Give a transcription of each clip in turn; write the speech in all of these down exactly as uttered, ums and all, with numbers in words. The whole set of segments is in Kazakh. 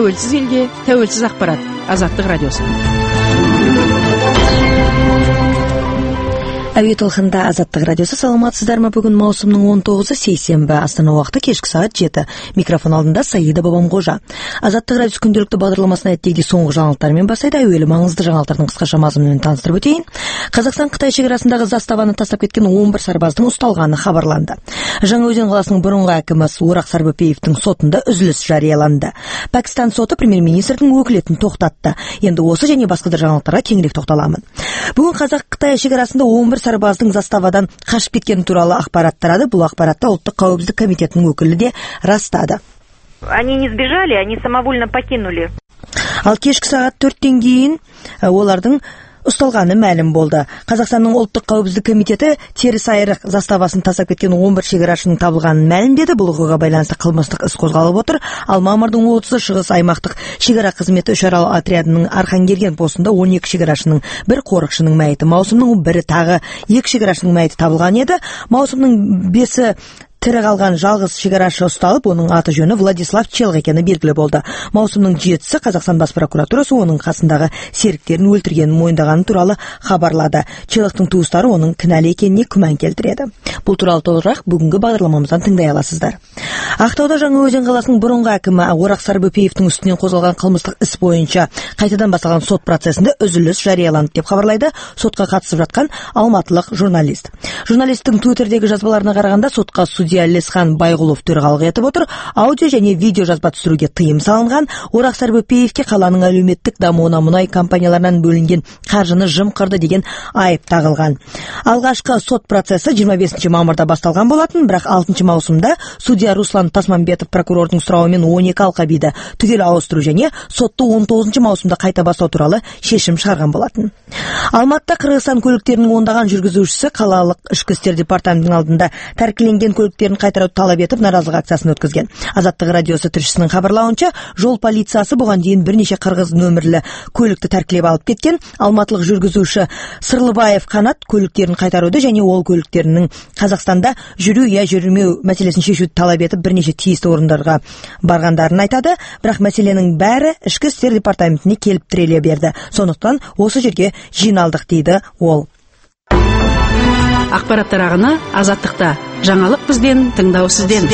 тәуелсіз елге, тәуелсіз ақпарат. Азаттық радиосы. Әуе толқында Азаттық радиосы. Саламатсыздар ма? Бүгін маусымның он тоғызы сейсенбі, Астана уақыты кешкі сағат жеті. Микрофон алдында Саида Бабамғожа. Азаттық радиосы күнделікті бағдарламасына әттегідей соңғы жаңалықтармен бастайды. Әуелі маңызды жаңалықтардың қысқаша мазмұнын таныстырып өтейін. Қазақстан-Қытай шекарасындағы заставаны тастап кеткен он бір сарбаздың ұсталғаны хабарланды. Жаңаөзен қаласының бұрынғы әкімі Орақ Сарбөпеевтің сотында үзіліс жарияланды. Пәкістан соты премьер-министрдің өкілетін тоқтатты. Енді осы және басқа да жаңалықтарға кеңірек тоқталамын. Бүгін Қазақ-Қытай шекарасында он бір сарбаздың заставадан қашып кеткені туралы ақпарат тарады. Бұл ақпаратты Ұлттық қауіпсіздік комитетінің өкілі де растады. Они не сбежали, они самовольно покинули. Ал кешкі сағат төрттен кейін олардың ұсталғаны мәлім болды. Қазақстанның Ұлттық қауіпсіздік комитеті теріс айрық заставасын тастап кеткен он бір шекарашының табылғанын мәлімдеді. Бұл оқиғаға байланысты қылмыстық іс қозғалып отыр. Ал мамырдың отызы шығыс аймақтық шекара қызметі үшарал отрядының Архангерген постында он екі шекарашының, бір қорықшының мәйіті, маусымның бірі тағы екі шекарашының мәйіті табылған еді. Маусымның бесі тірі қалған жалғыз шекарашы ұсталып, оның аты жөні Владислав Челг екені белгілі болды. Маусымның жетісі Қазақстан бас прокуратурасы оның қасындағы серіктерін өлтіргенін мойындағаны туралы хабарлады. Челгтің туыстары оның кінәлі екеніне күмән келтіреді. Бұл туралы толығырақ бүгінгі бағдарламамыздан тыңдай аласыздар. Ақтауда Жаңаөзен қаласының бұрынғы әкімі Орақ Сарбөпеевтің үстінен қозғалған қылмыстық іс бойынша қайтадан басталған сот процесінде үзіліс жарияланды деп хабарлайды сотқа қатысып жатқан алматылық журналист. Журналистің Твиттердегі жазбаларына қарағанда сотқа судья Лесхан Байғұлов төрағалық етіп отыр. Аудио және видео жазба түсіруге тыйым салынған. Орақ Сарбөпеевке қаланың әлеуметтік дамуына мұнай компанияларынан бөлінген қаржыны жымқырды деген айып тағылған. Алғашқы сот процесі жиырма бесінші мамырда басталған болатын, бірақ алтыншы маусымда судья Руслан Тасманбетов прокурордың сұрауымен он екі алқабиді түгел ауыстыру және сотты он тоғызыншы маусымда қайта бастау туралы шешім шығарған болатын. Алматыда Қырғызстан көліктерінің ондаған жүргізушісі қалалық ішкі істер департаментінің алдында тәркіленген көліктерін қайтаруды талап етіп наразылық акциясын өткізген. Азаттық радиосы тілшісінің хабарлауынша, жол полициясы бұған дейін бірнеше қырғыз нөмірлі көлікті тәркілеп алып кеткен. Алматылық жүргізуші Сырлыбаев Қанат көліктерін қайтаруды және ол көліктерінің Қазақстанда жүру я жүрмеу мәселесін шешуді талап етіп бірнеше тиісті орындарға барғандарын айтады. Бірақ мәселенің бәрі ішкі істер департаментіне келіп тіреле берді. Сондықтан осы жерге жиналдық дейді ол. Ақпараттар ағыны Азаттықта. Жаңалық бізден, тыңдау сізден.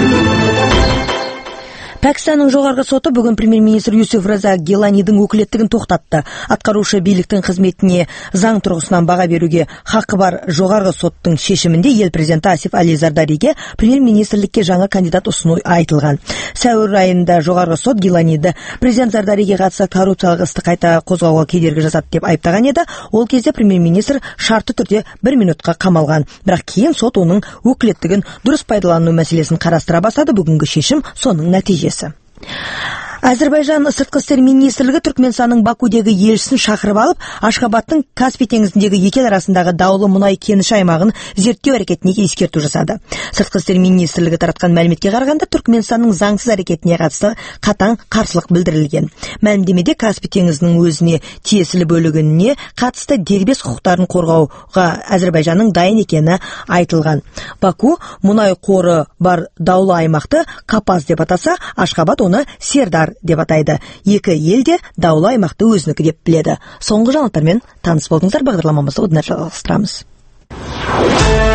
Пәкістанның жоғарғы соты бүгін премьер-министр Юсуф Раза Гиланидің өкілеттігін тоқтатты. Атқарушы биліктің қызметіне заң тұрғысынан баға беруге хақы бар жоғарғы соттың шешімінде ел президенті Асиф Али Зардариге премьер-министрлікке жаңа кандидат ұсыну айтылған. Сәуір айында жоғарғы сот Гиланиді президент Зардариге қатысты коррупциялық істі қайта қозғауға кедергі жасады деп айыптаған еді. Ол кезде премьер-министр шартты түрде бір минутқа қамалған. Бірақ кейін сот оның өкілеттігін дұрыс пайдалану мәселесін қарастыра бастады. Бүгінгі шешім соның нәтижесі. Әзірбайжан сыртқы істер министрлігі Түркменстанның Бакудегі елшісін шақырып алып, Ашхабадтың Каспий теңізіндегі екі ел арасындағы даулы мұнай кеніші аймағын зерттеу әрекетіне ескерту жасады. Сыртқы істер министрлігі таратқан мәліметке қарағанда, Түркменстанның заңсыз әрекетіне қатысты қатаң қарсылық білдірілген. Мәлімдемеде Каспий теңізінің өзіне тиесілі бөлігіне қатысты дербес құқықтарын қорғауға Әзірбайжанның дайын екені айтылған. Баку мұнай қоры бар даулы аймақты Капаз деп атаса, Ашхабад оны Сердар деп атайды. Екі елде даулы аймақты өзінікі деп біледі. Соңғы жаңалықтармен таныс болдыңыздар. Бағдарламамызды одан әрі жалғастырамыз.